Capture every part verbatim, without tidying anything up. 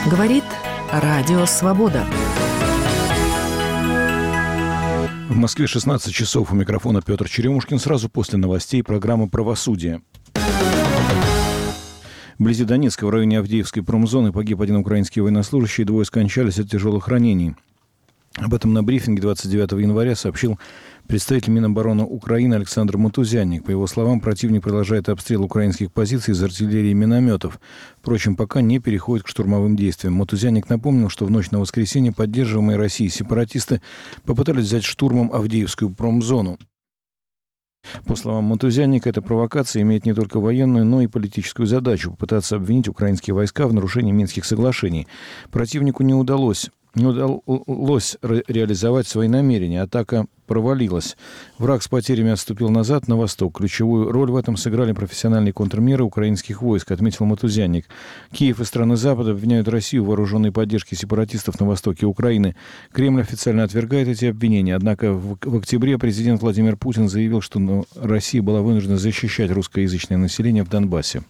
Говорит Радио Свобода. В Москве шестнадцать часов. У микрофона Петр Черемушкин. Сразу после новостей программы «Правосудие». Вблизи Донецка, в районе Авдеевской промзоны, погиб один украинский военнослужащий, двое скончались от тяжелых ранений. Об этом на брифинге двадцать девятого января сообщил представитель Минобороны Украины Александр Матузянник. По его словам, противник продолжает обстрел украинских позиций из артиллерии и минометов. Впрочем, пока не переходит к штурмовым действиям. Матузянник напомнил, что в ночь на воскресенье поддерживаемые Россией сепаратисты попытались взять штурмом Авдеевскую промзону. По словам Матузянника, эта провокация имеет не только военную, но и политическую задачу – попытаться обвинить украинские войска в нарушении Минских соглашений. Противнику не удалось Не удалось ре- реализовать свои намерения. Атака провалилась. Враг с потерями отступил назад, на восток. Ключевую роль в этом сыграли профессиональные контрмеры украинских войск, отметил Матузянник. Киев и страны Запада обвиняют Россию в вооруженной поддержке сепаратистов на востоке Украины. Кремль официально отвергает эти обвинения. Однако в, в октябре президент Владимир Путин заявил, что ну, Россия была вынуждена защищать русскоязычное население в Донбассе.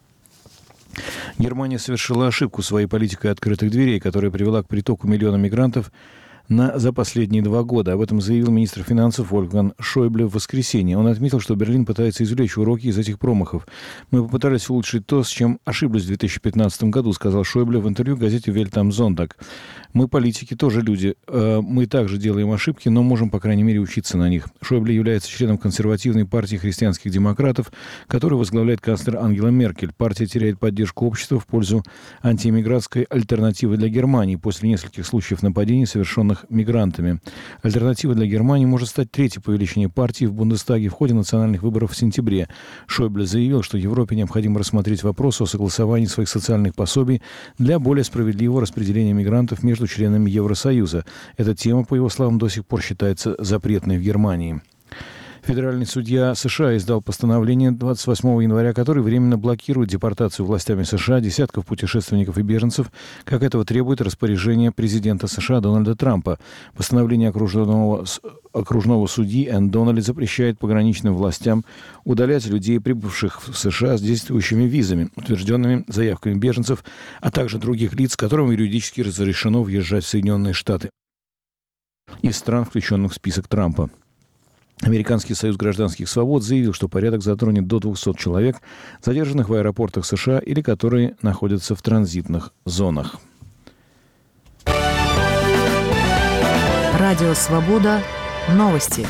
Германия совершила ошибку своей политикой открытых дверей, которая привела к притоку миллиона мигрантов на, за последние два года. Об этом заявил министр финансов Вольфганг Шойбле в воскресенье. Он отметил, что Берлин пытается извлечь уроки из этих промахов. «Мы попытались улучшить то, с чем ошиблись в две тысячи пятнадцатом году», сказал Шойбле в интервью газете «Вельт ам Зонтаг». «Мы, политики, тоже люди. Мы также делаем ошибки, но можем, по крайней мере, учиться на них». Шойбле является членом консервативной партии христианских демократов, которую возглавляет канцлер Ангела Меркель. Партия теряет поддержку общества в пользу антиэмигрантской альтернативы для Германии после нескольких случаев нападений, совершенных мигрантами. Альтернатива для Германии может стать третьей по величине партии в Бундестаге в ходе национальных выборов в сентябре. Шойбле заявил, что Европе необходимо рассмотреть вопрос о согласовании своих социальных пособий для более справедливого распределения мигрантов между членами Евросоюза. Эта тема, по его словам, до сих пор считается запретной в Германии. Федеральный судья США издал постановление двадцать восьмого января, который временно блокирует депортацию властями США десятков путешественников и беженцев, как этого требует распоряжение президента США Дональда Трампа. Постановление окружного, окружного судьи Энн Доннелли запрещает пограничным властям удалять людей, прибывших в США с действующими визами, утвержденными заявками беженцев, а также других лиц, которым юридически разрешено въезжать в Соединенные Штаты из стран, включенных в список Трампа. Американский союз гражданских свобод заявил, что порядок затронет до двухсот человек, задержанных в аэропортах США или которые находятся в транзитных зонах. Радио Свобода. Новости.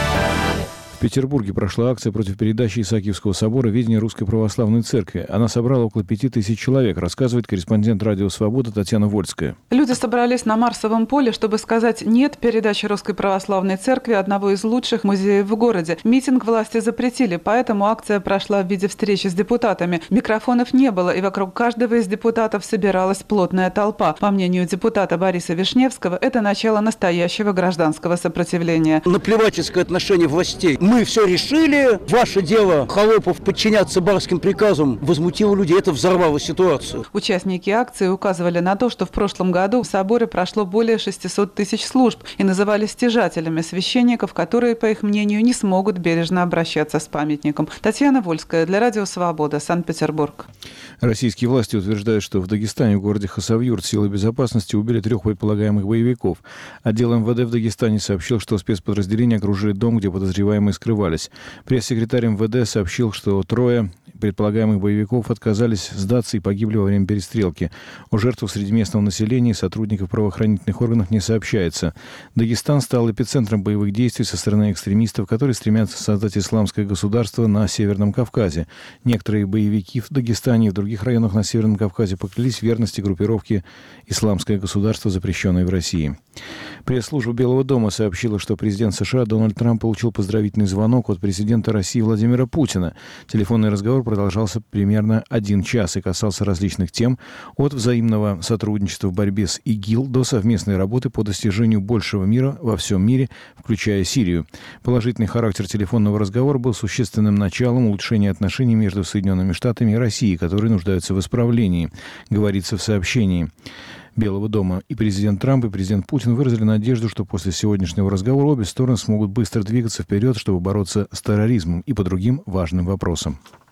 В Петербурге прошла акция против передачи Исаакиевского собора в ведение Русской Православной Церкви. Она собрала около пяти тысяч человек, рассказывает корреспондент Радио Свобода Татьяна Вольская. Люди собрались на Марсовом поле, чтобы сказать «нет» передаче Русской Православной Церкви, одного из лучших музеев в городе. Митинг власти запретили, поэтому акция прошла в виде встречи с депутатами. Микрофонов не было, и вокруг каждого из депутатов собиралась плотная толпа. По мнению депутата Бориса Вишневского, это начало настоящего гражданского сопротивления. Наплевательское отношение властей. Мы все решили, ваше дело, холопов, подчиняться барским приказам, возмутило людей, это взорвало ситуацию. Участники акции указывали на то, что в прошлом году в соборе прошло более шестисот тысяч служб и называли стяжателями священников, которые, по их мнению, не смогут бережно обращаться с памятником. Татьяна Вольская для Радио Свобода, Санкт-Петербург. Российские власти утверждают, что в Дагестане, в городе Хасавюрт, силы безопасности убили трех предполагаемых боевиков. Отдел эм вэ дэ в Дагестане сообщил, что спецподразделения окружили дом, где подозреваемые скрывались. Пресс-секретарь эм вэ дэ сообщил, что трое предполагаемых боевиков отказались сдаться и погибли во время перестрелки. О жертвах среди местного населения и сотрудников правоохранительных органов не сообщается. Дагестан стал эпицентром боевых действий со стороны экстремистов, которые стремятся создать исламское государство на Северном Кавказе. Некоторые боевики в Дагестане и в других районах на Северном Кавказе поклялись в верности группировке «Исламское государство», запрещенной в России. Пресс-служба Белого дома сообщила, что президент США Дональд Трамп получил поздравительный звонок от президента России Владимира Путина. Телефонный разговор продолжался примерно один час и касался различных тем, от взаимного сотрудничества в борьбе с ИГИЛ до совместной работы по достижению большего мира во всем мире, включая Сирию. Положительный характер телефонного разговора был существенным началом улучшения отношений между Соединенными Штатами и Россией, которые нуждаются в исправлении, говорится в сообщении Белого дома. И президент Трамп, и президент Путин выразили надежду, что после сегодняшнего разговора обе стороны смогут быстро двигаться вперед, чтобы бороться с терроризмом и по другим важным вопросам.